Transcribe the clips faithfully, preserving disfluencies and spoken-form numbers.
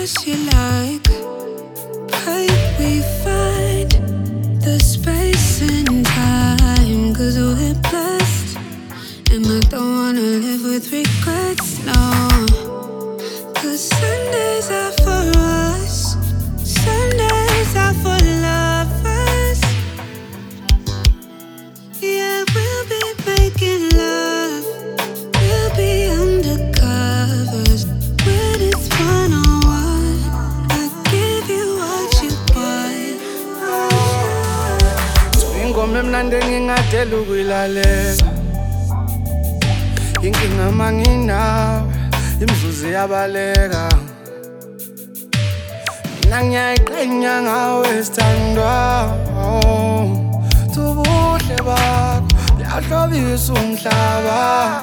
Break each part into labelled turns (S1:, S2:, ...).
S1: as you like. Pray we find the space and time, cause we're blessed, and I don't wanna live with regrets, no. Cause Sundays are for us, Sundays are for lovers. Yeah, we'll be making love, we'll be undercovers. When it's one on one, I give you what you want.
S2: Ingoma emnandi engingadela ukuyilalela, inkinga manginawe, imzuzu iyabaleka. Mina ngiyayiqhenya ngawe sithandwa, ubuhle bakho buyahlobisa umhlaba.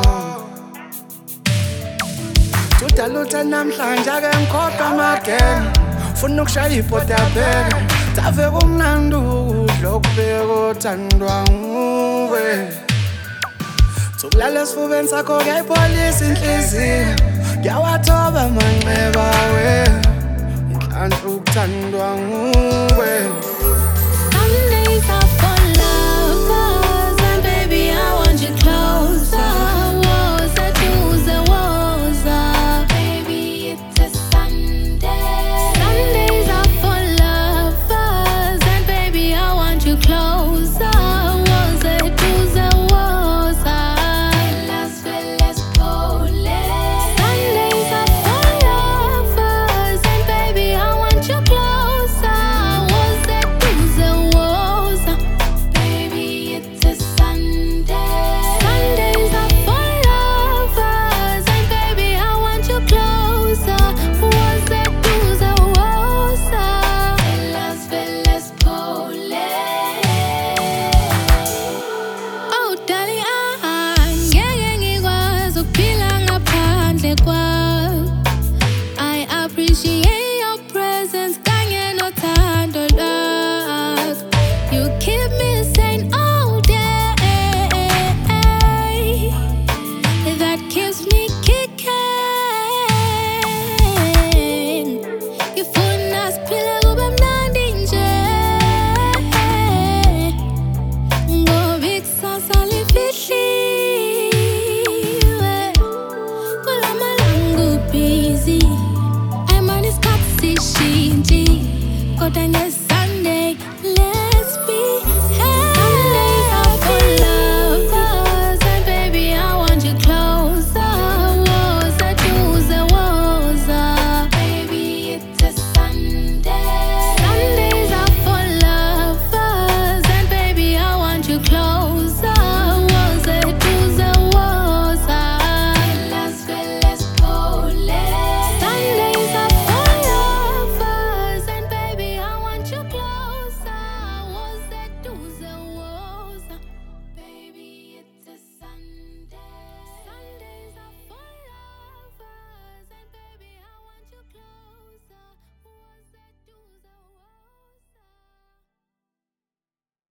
S2: Tudalutha namhlanje ake ngikhohlwa amagenge, funa ukushaya ibhoda yaphela, tave kumnandi ukudla okubeka othandwa nguwe. Sokulala esifubeni sakho kuyayipholisa inhliziyo, ngiyawathoba amanxeba we, inhlanhla ukuthandwa nguwe.
S1: Sundays are for lovers, and baby I want you closer. Woza duze woza, baby it's a Sunday. Sundays are for lovers, and baby I want you closer. Woza duze woza, las velas pole. Sundays are for lovers, and baby I want you closer. Woza duze woza, baby it's a Sunday. Sundays are for lovers, and baby I want you closer. Woza duze woza, las velas pole. Oh darling, ah, ngeke ngikwazi ukuphila ngaphandle kwakho. I appreciate your presence kanye nothando lwakho. You keep me sane all day, that keeps me kicking. Ngifuna siphile kube mnandi nje, ngoba ikusasa lifihliwe. Kulamalanga ubusy, ayimani isikhathi sishintshe, kodwa ngeke